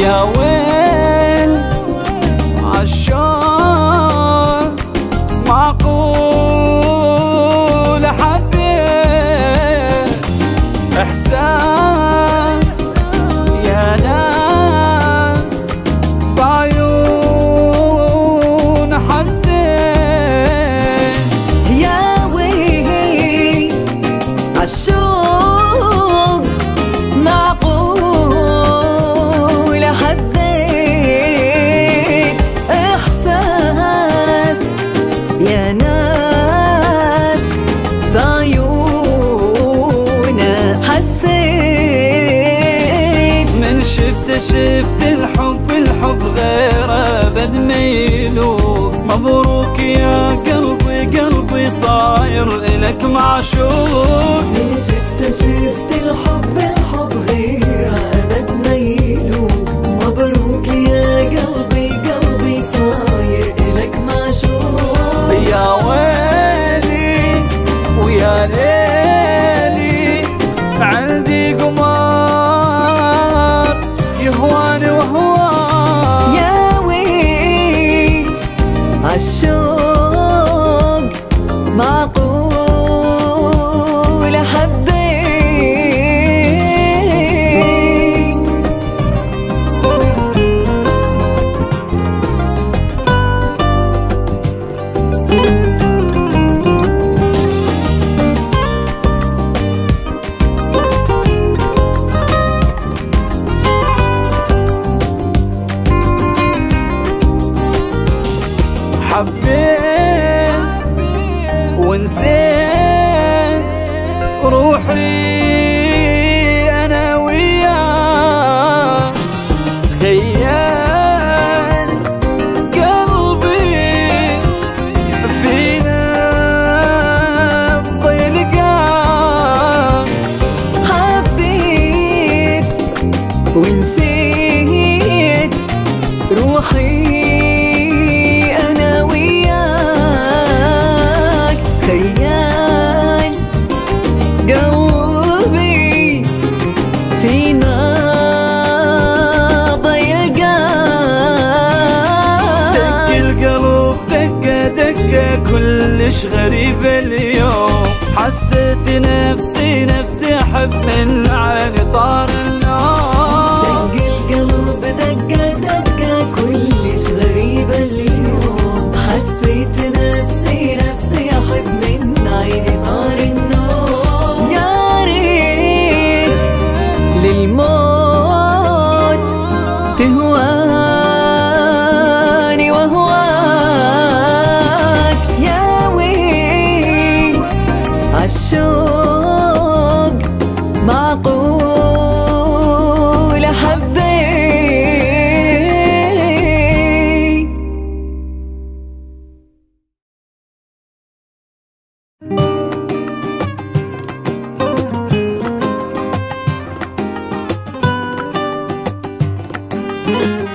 يا ويل عالشوق معقول حبيت إحساس يا ناس بعيون حسيت يا ويل عالشوق معقول حبيت إحساس يا ناس بعيون حسيت من شفت الحب غير أبد ميلوك مبروك يا قلبي صاير إلك معشوق من شفت الحب غير أبد ميلوك مبروك يا قلبي صاير إلك معشوق يا ويلي ويا ليلي عندي قمار يهواني وهواه يا ويل عالشوق معقول حبيت حبيت ونسيت روحي أنا وياك تخيل قلبي فينا بضيلقاك حبيت ونسيت روحي أنا وياك خيال قلبي فينا ضيلقاك دق القلب دقة كلش غريب اليوم حسيت نفسي أحب من عيني طار النوم دق القلب دقة كلش غريبة اليوم حسيت نفسي أحب من عيني طار النوم يا ريت للموت تهواني وهواك يا ويل عالشوق معقول حبيت النوم